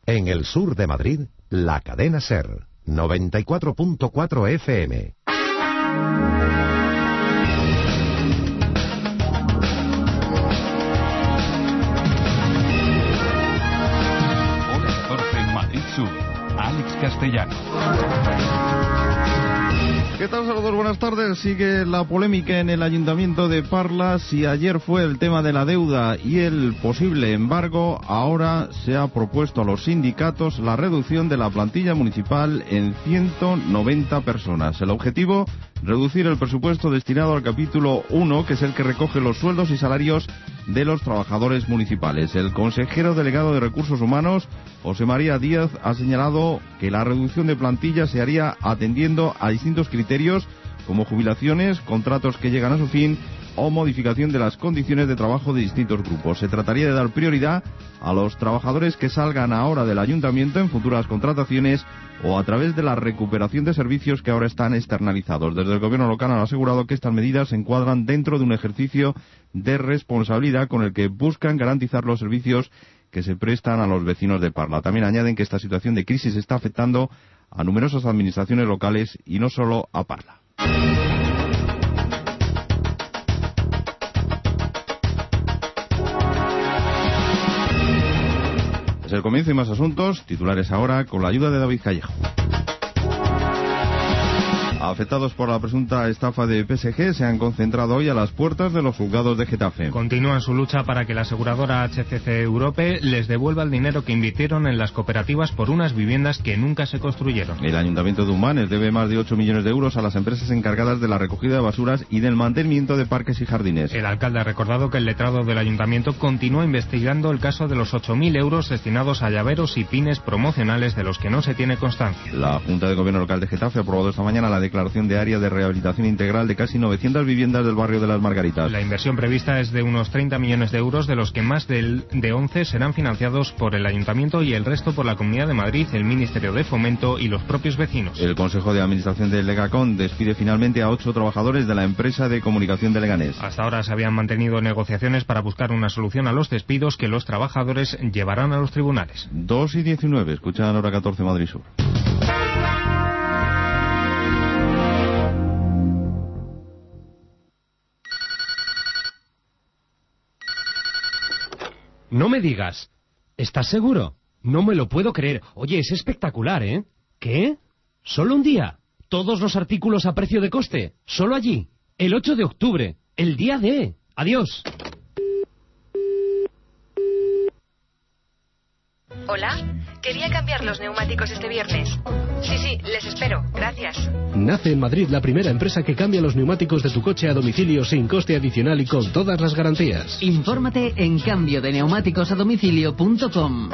En el sur de Madrid, la cadena SER, 94.4 FM. Hora 14, Madrid Sur. Alex Castellano. ¿Qué tal, saludos? Buenas tardes. Sigue la polémica en el Ayuntamiento de Parla. Si ayer fue el tema de la deuda y el posible embargo, ahora se ha propuesto a los sindicatos la reducción de la plantilla municipal en 190 personas. El objetivo, reducir el presupuesto destinado al capítulo 1, que es el que recoge los sueldos y salarios de los trabajadores municipales. El consejero delegado de Recursos Humanos, José María Díaz, ha señalado que la reducción de plantilla se haría atendiendo a distintos criterios como jubilaciones, contratos que llegan a su fin o modificación de las condiciones de trabajo de distintos grupos. Se trataría de dar prioridad a los trabajadores que salgan ahora del ayuntamiento en futuras contrataciones o a través de la recuperación de servicios que ahora están externalizados. Desde el gobierno local han asegurado que estas medidas se encuadran dentro de un ejercicio de responsabilidad con el que buscan garantizar los servicios que se prestan a los vecinos de Parla. También añaden que esta situación de crisis está afectando a numerosas administraciones locales y no solo a Parla. Es el comienzo y más asuntos, titulares ahora con la ayuda de David Callejo. Afectados por la presunta estafa de PSG se han concentrado hoy a las puertas de los juzgados de Getafe. Continúan su lucha para que la aseguradora HCC Europe les devuelva el dinero que invirtieron en las cooperativas por unas viviendas que nunca se construyeron. El Ayuntamiento de Humanes debe más de 8 millones de euros a las empresas encargadas de la recogida de basuras y del mantenimiento de parques y jardines. El alcalde ha recordado que el letrado del Ayuntamiento continúa investigando el caso de los 8.000 euros destinados a llaveros y pines promocionales de los que no se tiene constancia. La Junta de Gobierno Local de Getafe ha aprobado esta mañana la declaración de área de rehabilitación integral de casi 900 viviendas del barrio de Las Margaritas. La inversión prevista es de unos 30 millones de euros, de los que más de 11 serán financiados por el Ayuntamiento y el resto por la Comunidad de Madrid, el Ministerio de Fomento y los propios vecinos. El Consejo de Administración de Legacon despide finalmente a 8 trabajadores de la empresa de comunicación de Leganés. Hasta ahora se habían mantenido negociaciones para buscar una solución a los despidos que los trabajadores llevarán a los tribunales. 2:19, escuchan Hora 14 Madrid Sur. No me digas. ¿Estás seguro? No me lo puedo creer. Oye, es espectacular, ¿eh? ¿Qué? ¿Solo un día? ¿Todos los artículos a precio de coste? ¿Solo allí? El 8 de octubre. El día de... Adiós. Hola, quería cambiar los neumáticos este viernes. Sí, les espero. Gracias. Nace en Madrid la primera empresa que cambia los neumáticos de tu coche a domicilio sin coste adicional y con todas las garantías. Infórmate en cambiodeneumáticosadomicilio.com.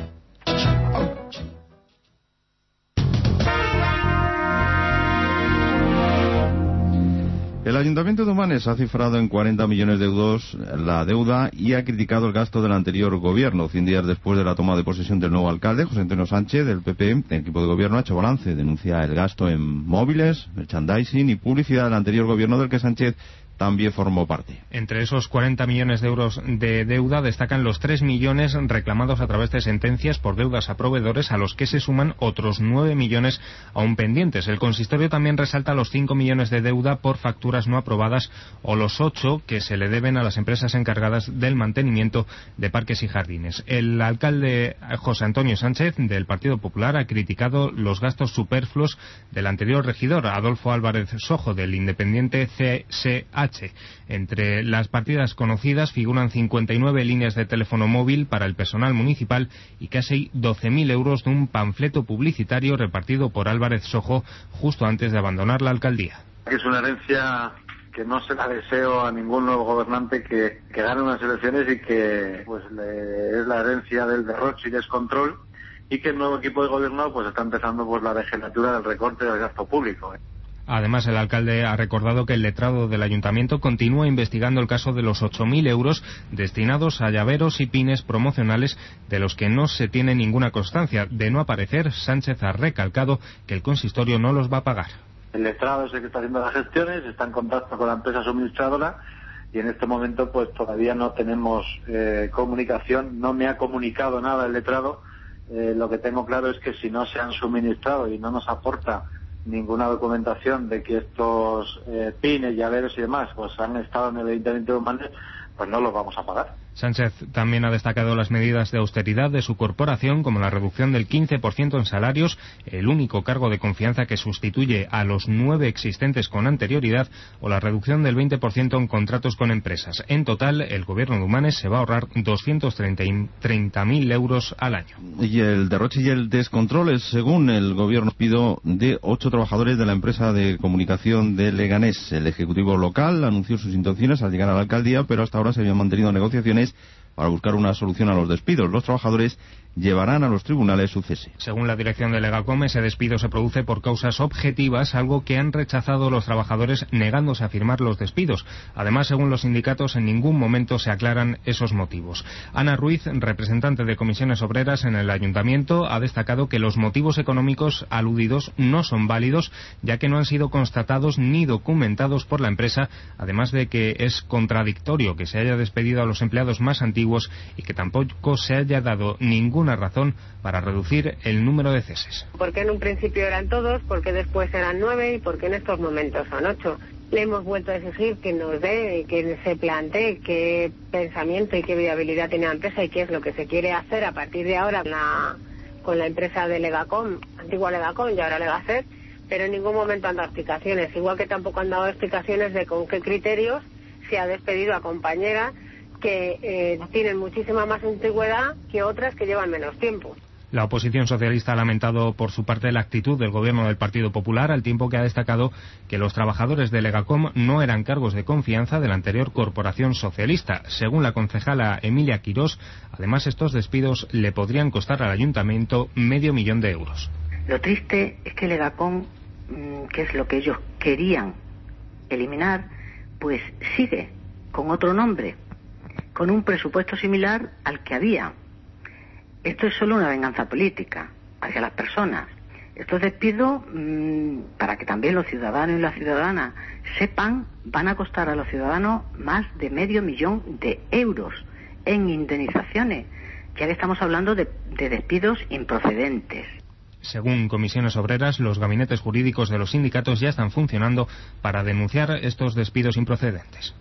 El Ayuntamiento de Humanes ha cifrado en 40 millones de euros la deuda y ha criticado el gasto del anterior gobierno. 100 días después de la toma de posesión del nuevo alcalde, José Antonio Sánchez, del PP, el equipo de gobierno ha hecho balance. Denuncia el gasto en móviles, merchandising y publicidad del anterior gobierno del que Sánchez también formó parte. Entre esos 40 millones de euros de deuda destacan los 3 millones reclamados a través de sentencias por deudas a proveedores, a los que se suman otros 9 millones aún pendientes. El consistorio también resalta los 5 millones de deuda por facturas no aprobadas o los 8 que se le deben a las empresas encargadas del mantenimiento de parques y jardines. El alcalde José Antonio Sánchez, del Partido Popular, ha criticado los gastos superfluos del anterior regidor, Adolfo Álvarez Sojo, del independiente CSH. Entre las partidas conocidas figuran 59 líneas de teléfono móvil para el personal municipal y casi 12.000 euros de un panfleto publicitario repartido por Álvarez Sojo justo antes de abandonar la alcaldía. Es una herencia que no se la deseo a ningún nuevo gobernante que gane unas elecciones y que pues es la herencia del derroche y descontrol, y que el nuevo equipo de gobierno pues está empezando pues la legislatura del recorte del gasto público. Además, el alcalde ha recordado que el letrado del ayuntamiento continúa investigando el caso de los 8.000 euros destinados a llaveros y pines promocionales de los que no se tiene ninguna constancia. De no aparecer, Sánchez ha recalcado que el consistorio no los va a pagar. El letrado es el que está haciendo las gestiones, está en contacto con la empresa suministradora y en este momento pues todavía no tenemos comunicación, no me ha comunicado nada el letrado Lo que tengo claro es que si no se han suministrado y no nos aporta ninguna documentación de que estos pines, llaveros y demás pues han estado en el Ayuntamiento de Humanes, pues no los vamos a pagar. Sánchez también ha destacado las medidas de austeridad de su corporación, como la reducción del 15% en salarios, el único cargo de confianza que sustituye a los 9 existentes con anterioridad, o la reducción del 20% en contratos con empresas. En total, el gobierno de Humanes se va a ahorrar 230.000 euros al año. Y el derroche y el descontrol es, según el gobierno, pido de 8 trabajadores de la empresa de comunicación de Leganés. El ejecutivo local anunció sus intenciones al llegar a la alcaldía, pero hasta ahora se habían mantenido negociaciones para buscar una solución a los despidos. Los trabajadores llevarán a los tribunales su cese. Según la dirección de Legacom, ese despido se produce por causas objetivas, algo que han rechazado los trabajadores negándose a firmar los despidos. Además, según los sindicatos, en ningún momento se aclaran esos motivos. Ana Ruiz, representante de Comisiones Obreras en el Ayuntamiento, ha destacado que los motivos económicos aludidos no son válidos, ya que no han sido constatados ni documentados por la empresa, además de que es contradictorio que se haya despedido a los empleados más antiguos y que tampoco se haya dado ninguna razón para reducir el número de ceses. ¿Por qué en un principio eran todos? ¿Por qué después eran 9? ¿Y por qué en estos momentos son 8? Le hemos vuelto a exigir que nos dé, que se plantee qué pensamiento y qué viabilidad tiene la empresa y qué es lo que se quiere hacer a partir de ahora con la empresa de Legacom, antigua Legacom y ahora Legacer, pero en ningún momento han dado explicaciones, igual que tampoco han dado explicaciones de con qué criterios se ha despedido a compañeras que tienen muchísima más antigüedad que otras que llevan menos tiempo. La oposición socialista ha lamentado por su parte la actitud del gobierno del Partido Popular, al tiempo que ha destacado que los trabajadores de Legacom no eran cargos de confianza de la anterior corporación socialista. Según la concejala Emilia Quirós, además estos despidos le podrían costar al ayuntamiento $500.000 de euros. Lo triste es que Legacom, que es lo que ellos querían eliminar, pues sigue con otro nombre, con un presupuesto similar al que había. Esto es solo una venganza política hacia las personas. Estos despidos, para que también los ciudadanos y las ciudadanas sepan, van a costar a los ciudadanos más de $500.000 de euros en indemnizaciones, ya que estamos hablando de despidos improcedentes. Según Comisiones Obreras, los gabinetes jurídicos de los sindicatos ya están funcionando para denunciar estos despidos improcedentes.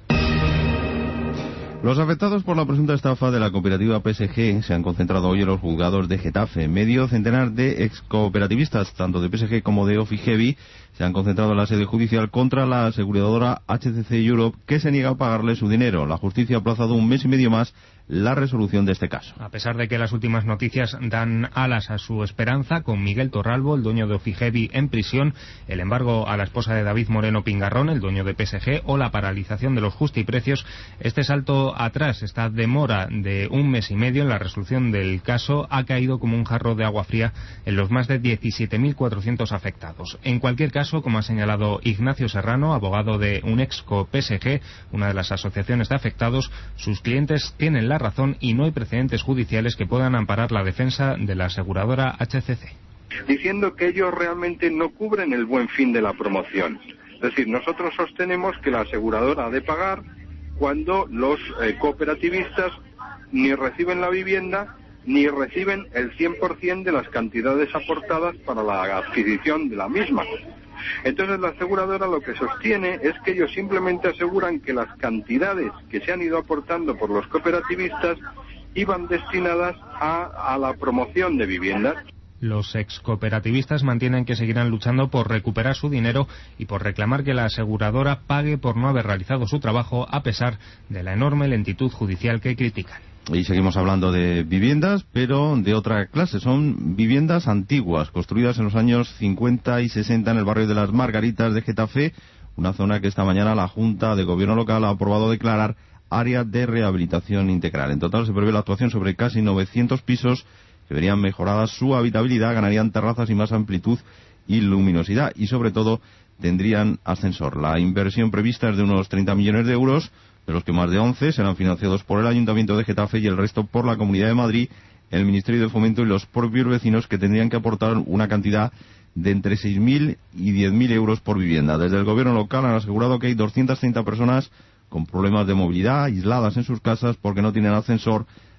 Los afectados por la presunta estafa de la cooperativa PSG se han concentrado hoy en los juzgados de Getafe. Medio centenar de excooperativistas, tanto de PSG como de Ofigevi, se han concentrado en la sede judicial contra la aseguradora HCC Europe, que se niega a pagarle su dinero. La justicia ha aplazado 1 mes y medio más la resolución de este caso. A pesar de que las últimas noticias dan alas a su esperanza, con Miguel Torralbo, el dueño de Ofigevi, en prisión, el embargo a la esposa de David Moreno Pingarrón, el dueño de PSG, o la paralización de los justiprecios, este salto atrás, esta demora de 1 mes y medio en la resolución del caso, ha caído como un jarro de agua fría en los más de 17.400 afectados. En cualquier caso, como ha señalado Ignacio Serrano, abogado de Unexco PSG, una de las asociaciones de afectados, sus clientes tienen la razón y no hay precedentes judiciales que puedan amparar la defensa de la aseguradora HCC. Diciendo que ellos realmente no cubren el buen fin de la promoción. Es decir, nosotros sostenemos que la aseguradora ha de pagar cuando los cooperativistas ni reciben la vivienda ni reciben el 100% de las cantidades aportadas para la adquisición de la misma. Entonces la aseguradora lo que sostiene es que ellos simplemente aseguran que las cantidades que se han ido aportando por los cooperativistas iban destinadas a la promoción de viviendas. Los excooperativistas mantienen que seguirán luchando por recuperar su dinero y por reclamar que la aseguradora pague por no haber realizado su trabajo, a pesar de la enorme lentitud judicial que critican. Y seguimos hablando de viviendas, pero de otra clase. Son viviendas antiguas, construidas en los años 50 y 60 en el barrio de Las Margaritas de Getafe, una zona que esta mañana la Junta de Gobierno Local ha aprobado declarar área de rehabilitación integral. En total se prevé la actuación sobre casi 900 pisos que verían mejoradas su habitabilidad, ganarían terrazas y más amplitud y luminosidad, y sobre todo tendrían ascensor. La inversión prevista es de unos 30 millones de euros, de los que más de 11 serán financiados por el Ayuntamiento de Getafe y el resto por la Comunidad de Madrid, el Ministerio de Fomento y los propios vecinos, que tendrían que aportar una cantidad de entre 6.000 y 10.000 euros por vivienda. Desde el Gobierno local han asegurado que hay 230 personas con problemas de movilidad, aisladas en sus casas porque no tienen ascensor,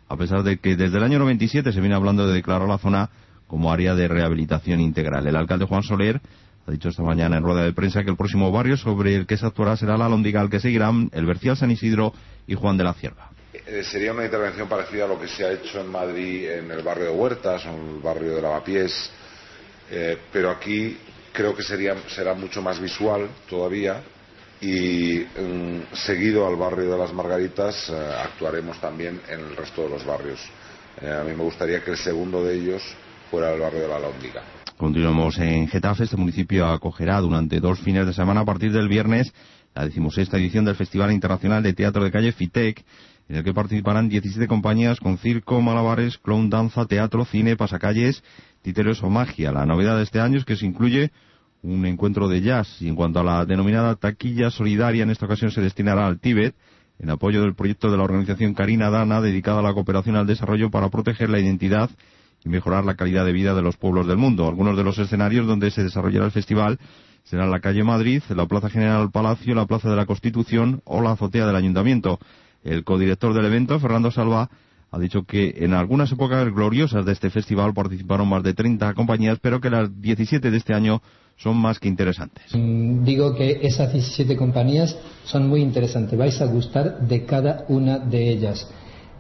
a pesar de que desde el año 97 se viene hablando de declarar la zona como área de rehabilitación integral. El alcalde Juan Soler ha dicho esta mañana en rueda de prensa que el próximo barrio sobre el que se actuará será La Alhóndiga, al que seguirán el Bercial, San Isidro y Juan de la Cierva. Sería una intervención parecida a lo que se ha hecho en Madrid en el barrio de Huertas o en el barrio de Lavapiés, pero aquí creo que será mucho más visual todavía y seguido al barrio de las Margaritas actuaremos también en el resto de los barrios. A mí me gustaría que el segundo de ellos fuera el barrio de La Alhóndiga. Continuamos en Getafe. Este municipio acogerá durante 2 fines de semana a partir del viernes la 16ª edición del Festival Internacional de Teatro de Calle FITEC, en el que participarán 17 compañías con circo, malabares, clown, danza, teatro, cine, pasacalles, títeres o magia. La novedad de este año es que se incluye un encuentro de jazz, y en cuanto a la denominada taquilla solidaria, en esta ocasión se destinará al Tíbet, en apoyo del proyecto de la organización Carina Dana, dedicada a la cooperación al desarrollo para proteger la identidad y mejorar la calidad de vida de los pueblos del mundo. Algunos de los escenarios donde se desarrollará el festival serán la calle Madrid, la Plaza General Palacio, la Plaza de la Constitución o la azotea del Ayuntamiento. El codirector del evento, Fernando Salva, ha dicho que en algunas épocas gloriosas de este festival participaron más de 30 compañías, pero que las 17 de este año son más que interesantes. Digo que esas 17 compañías son muy interesantes, vais a gustar de cada una de ellas.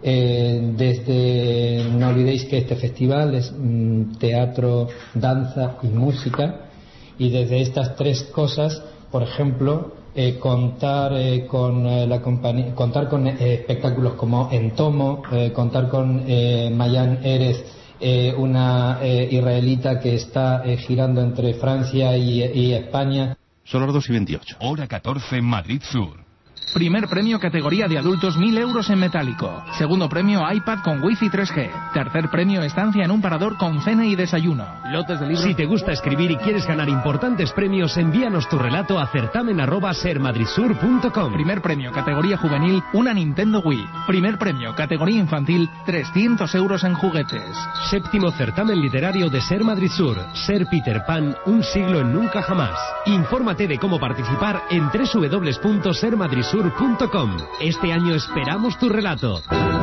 No olvidéis que este festival es teatro, danza y música, y desde estas 3 cosas, por ejemplo, contar con espectáculos como Entomo, contar con Mayan Erez, una israelita que está girando entre Francia y España. Son las 2:28. Hora 14, Madrid Sur. Primer premio categoría de adultos, 1.000 euros en metálico. Segundo premio iPad con Wi-Fi 3G. Tercer premio estancia en un parador con cena y desayuno. Lotes de libros. Si te gusta escribir y quieres ganar importantes premios, envíanos tu relato a certamen@sermadridsur.com. Primer premio categoría juvenil, una Nintendo Wii. Primer premio categoría infantil, 300 euros en juguetes. Séptimo certamen literario de Ser Madrid Sur. Ser Peter Pan, un siglo en nunca jamás. Infórmate de cómo participar en www.sermadridsur.com. Este año esperamos tu relato.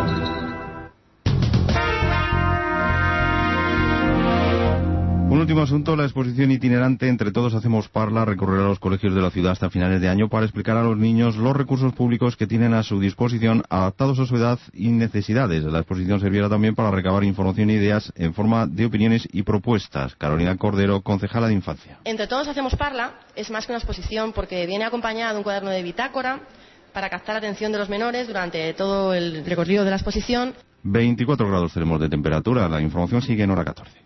Un último asunto, la exposición itinerante Entre Todos Hacemos Parla recorrerá los colegios de la ciudad hasta finales de año para explicar a los niños los recursos públicos que tienen a su disposición adaptados a su edad y necesidades. La exposición servirá también para recabar información e ideas en forma de opiniones y propuestas. Carolina Cordero, concejala de Infancia. Entre Todos Hacemos Parla es más que una exposición porque viene acompañada de un cuaderno de bitácora para captar la atención de los menores durante todo el recorrido de la exposición. 24 grados tenemos de temperatura. La información sigue en Hora 14.